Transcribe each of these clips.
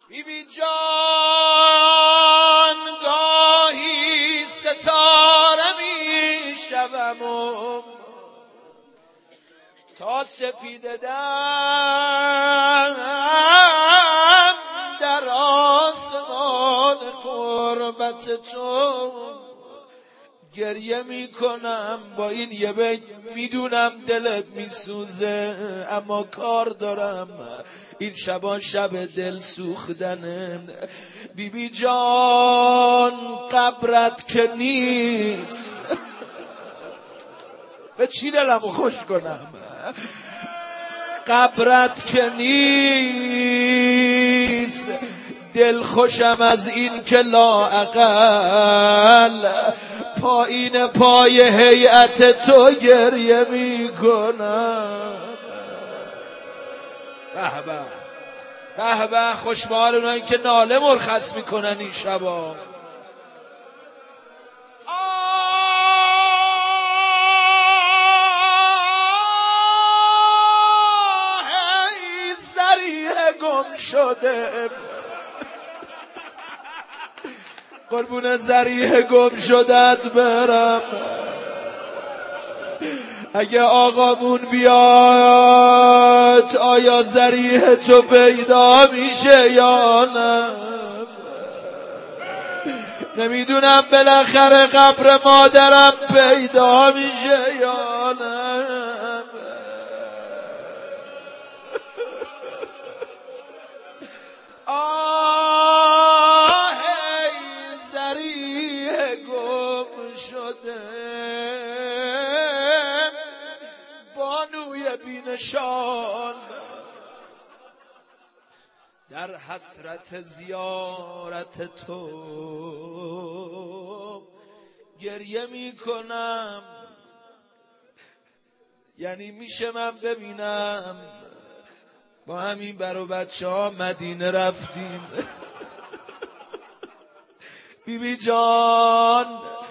بی جان گاهی ستاره می شوم و تا سپیده دم در آسمان قربت تو گریه می کنم. با این یه بیت میدونم دلت میسوزه، اما کار دارم، این شبا شب دل سوختنه. بی جان قبرت که نیست، به چی دلمو خوش کنم؟ قبرت که نیست، دل خوشم از این که لااقل پایین پای هیئت تو گریه می کنم. به به به به، خوشبال اونایی که ناله مرخص میکنن این شبا. ای ذریح گم شده، قربون ذریح گم شدت برم. اگه آقامون بیاد آیا ذریح تو پیدا میشه یا نه؟ نمیدونم بالاخره قبر مادرم پیدا میشه یا نه. آه ای ذریح گم شده، بانوی بینشان، در حسرت زیارت تو گریه می کنم. یعنی میشه من ببینم با همین برو بچه ها مدینه رفتیم. بی جان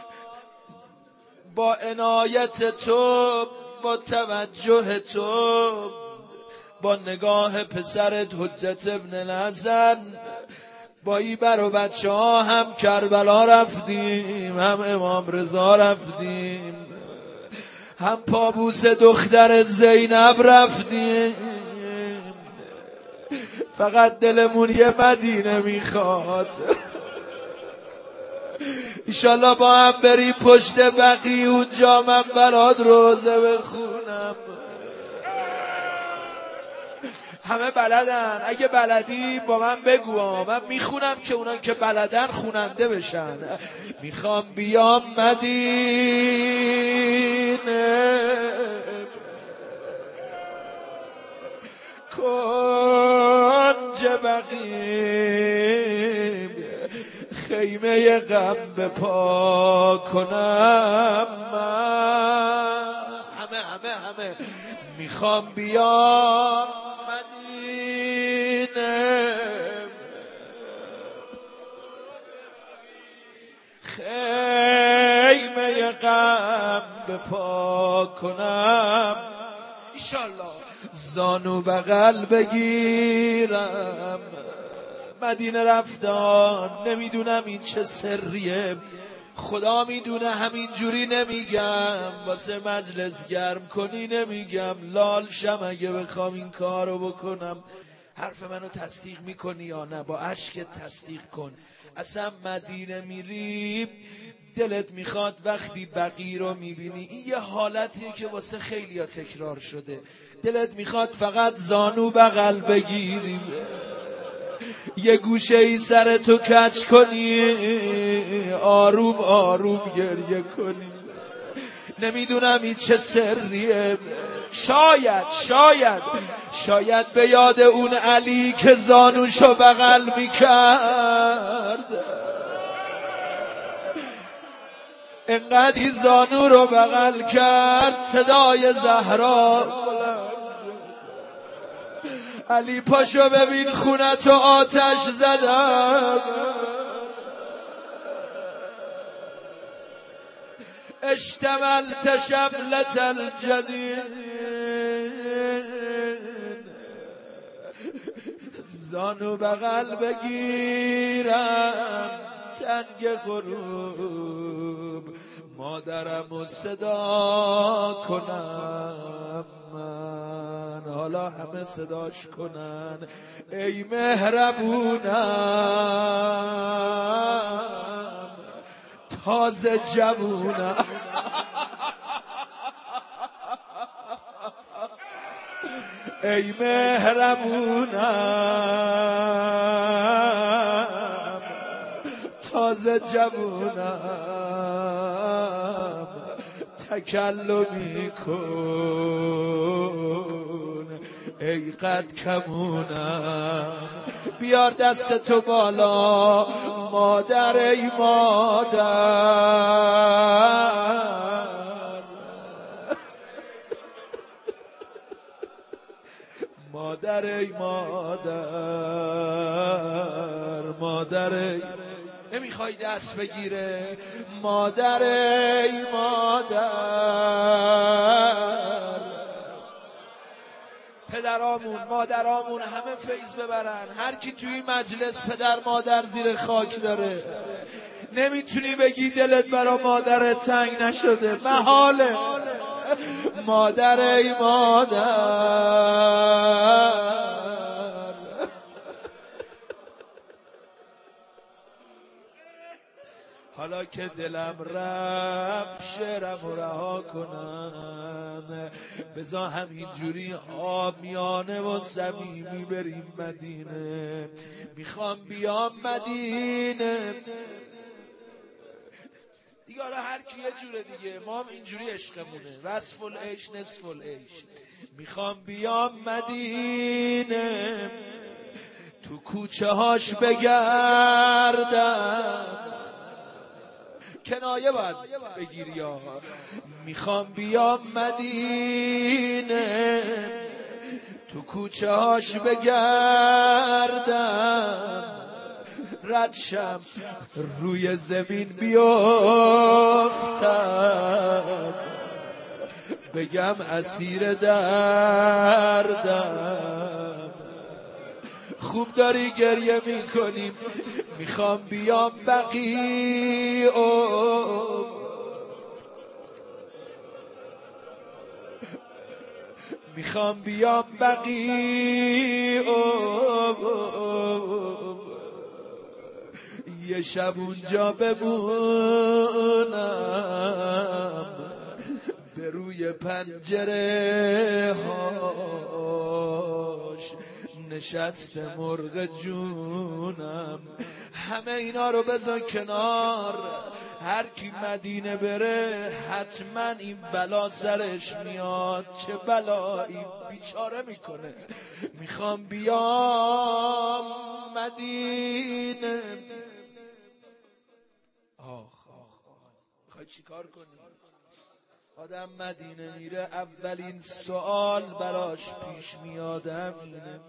با عنایت تو، با توجه تو، با نگاه پسرت حجت ابن الحسن، با این برو بچه ها هم کربلا رفتیم، هم امام رضا رفتیم، هم پابوس دخترت زینب رفتیم. فقط دلمون یه مدینه میخواد. ایشالله با هم بری پشت بقی، اونجا من برات روزه بخونم. همه بلدن، اگه بلدی با من بگو، من میخونم که اونا که بلدن خوننده بشن. میخوام بیام مدینه کنج بقی، خیمه غم به پا کنم. همه میخوام بیام مدینه، خیمه غم به پا کنم. ایشالله زانو بغل بگیرم. مدینه رفتان، نمیدونم این چه سریه، خدا میدونه، همین جوری نمیگم واسه مجلس گرم کنی، نمیگم لال شم. اگه بخوام این کارو بکنم حرف منو تصدیق میکنی یا نه؟ با اشک تصدیق کن. اصلا مدینه میری دلت میخواد وقتی بقی رو میبینی، این یه حالتیه که واسه خیلیا تکرار شده، دلت میخواد فقط زانو بغل بگیری، یه گوشه ای سر تو کج کنی، آروم آروم گریه کنی. نمیدونم این چه سریه. شاید به یاد اون علی که زانوشو بغل میکرد، انقدر زانو رو بغل کرد صدای زهرا علی پاشو ببین خونتو آتش زدم. اشتملت شملة الجنین، زانو بغل بگیرم تنگ غروب مادرمو صدا کنم من، حالا همه صداش کنن ای مهربونم تازه جوونم ای مهربونم تازه جوونم تکلمی کن ای قد کمونم بیار دست تو بالا مادر ای مادر مادر ای مادر مادر ای نمیخوای دست بگیره مادر ای مادر پدرامون مادرامون همه فیض ببرن هر کی توی این مجلس پدر مادر زیر خاک داره نمیتونی بگی دلت برا مادرت تنگ نشده محاله مادر ای مادر حالا که دلم رفت شعرم رو رها کنم بذار همینجوری عامیانه و صمیمی بریم مدینه میخوام بیام مدینه دیگه حالا هر کی یه جوره دیگه ما هم اینجوری عشقمونه وصف العیش نصف العیش میخوام بیام مدینه تو کوچه هاش بگردم کنایه باید بگیری آقا میخوام بیام مدینه تو کوچه هاش بگردم ردشم روی زمین بیفتم بگم اسیر دردم خوب داری گریه میکنیم میخوام بیام بقیع میخوام بیام بقیع یه شب اونجا بمونم به روی پنجره هاش نشسته مرغ جونم همه اینا رو بذار کنار هر کی مدینه بره حتما این بلا سرش میاد چه بلایی بیچاره میکنه میخوام بیام مدینه میخوای چی کار کنی؟ آدم مدینه میره اولین سوال براش پیش میادم اینه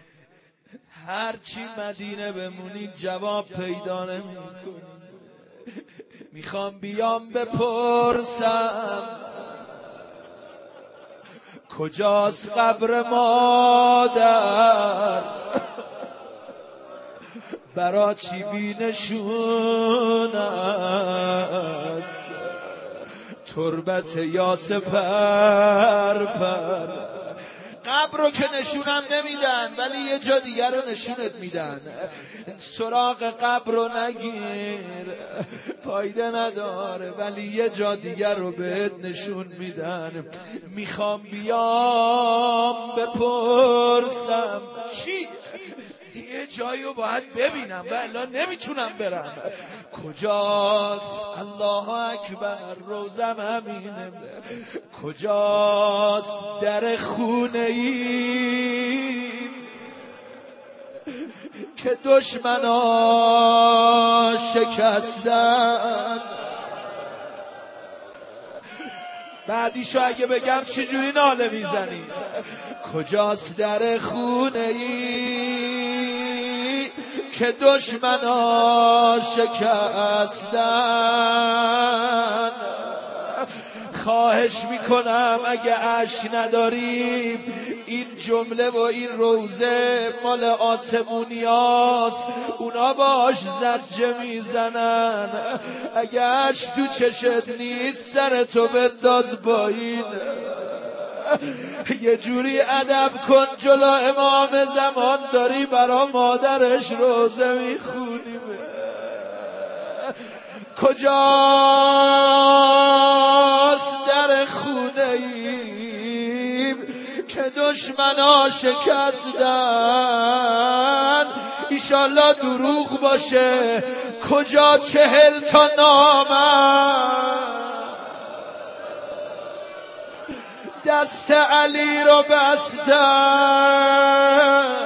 هرچی مدینه بمونی جواب پیدا نمیکنی میخوام بیام بپرسم کجاست قبر مادر برا چی بی نشون است تربت یاس پر قبر رو که نشونم نمیدن ولی یه جا دیگر رو نشونت میدن سراغ قبر رو نگیر فایده نداره ولی یه جا دیگر رو بهت نشون میدن میخوام بیام بپرسم چی؟ یه جایی رو باید ببینم و الان نمیتونم برم کجاست الله اکبر روزم همینه کجاست در خونه ای که دشمنا شکستن بعدیشو اگه بگم چجوری ناله میزنی کجاست در خونه ای که دشمنا شکستن خواهش میکنم اگه اشک نداریم این جمله و این روزه مال آسمونیاست، اونا باش زجه میزنن. اگرش تو چشت نیست سرتو بنداز پایین. یه جوری ادب کن جلو امام زمان داری برا مادرش روزه میخونیم. کجاست در خونه ایم که دشمنا شکستن؟ ایشالله دروغ باشه. کجا 40 تا نامه دست علی رو بستن؟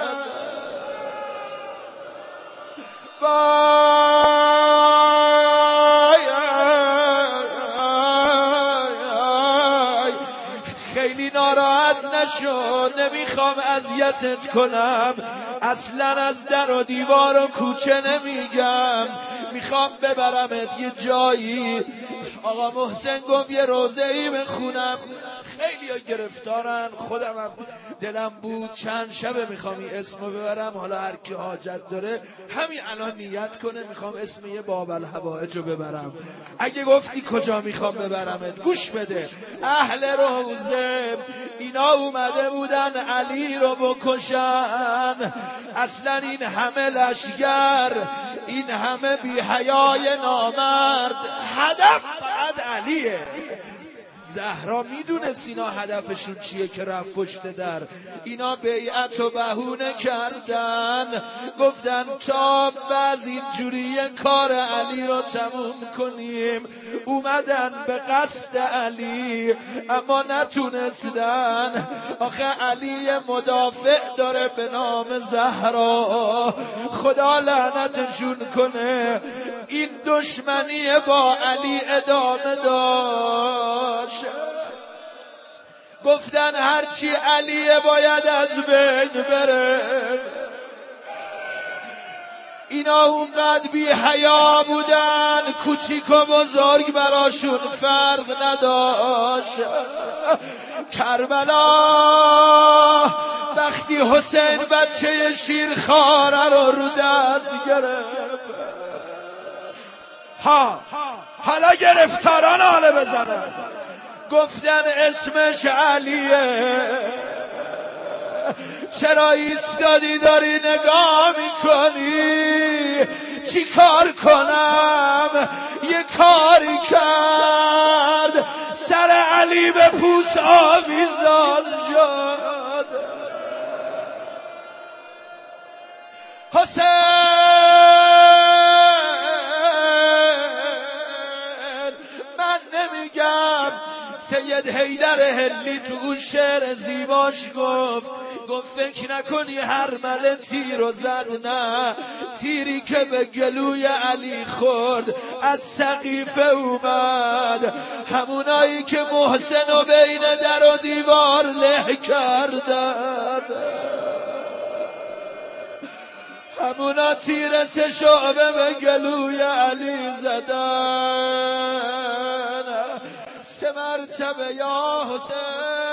خیلی ناراحت نشو، نمیخوام اذیتت کنم، اصلا از در و دیوار و کوچه نمیگم، میخوام ببرمت یه جایی. آقا محسن گفت یه روزه‌ای بخونم. خیلی ها گرفتارن، خودم هم دلم بود چند شبه میخوام این اسمو ببرم. حالا هر کی حاجت داره همین الان نیت کنه میخوام اسم یه باب الحوائج رو ببرم. اگه گفتی کجا میخوام ببرمت گوش بده. اهل روزه اینا اومده بودن علی رو بکشن. اصلا این همه لشگر، این همه بی حیای نامرد، هدف فقط علیه. زهرا میدونست اینا هدفشون چیه که رفت پشت در. اینا بیعت و بهونه کردن، گفتن تا بعض اینجوری کار علی رو تموم کنیم. اومدن به قصد علی اما نتونستن. آخه علی مدافع داره به نام زهرا، خدا لعنتشون کنه. این دشمنی با علی ادامه داشت. گفتن هرچی علیه باید از بین بره. اینا اونقدر بی حیا بودن کوچیک و بزرگ براشون فرق نداشت. کربلا وقتی حسین بچه شیرخواره رو دست گرفت، حالا گرفتاران حاله بزنن، گفتن اسمش علیه. چرا ایستادی داری نگاه میکنی؟ چی کار کنم؟ یه کاری کرد سر علی به پوست آویزان شد. حسین من نمیگم، سید حیدر هلی تو اون شعر زیباش گفت فکر نکنی هرمله تیر و زد، نه، تیری که به گلوی علی خورد از سقیفه اومد. همونایی که محسن و بین در و دیوار له کردن، همونا تیر 3 شعبه به گلوی علی زدن. 3 مرتبه یا حسین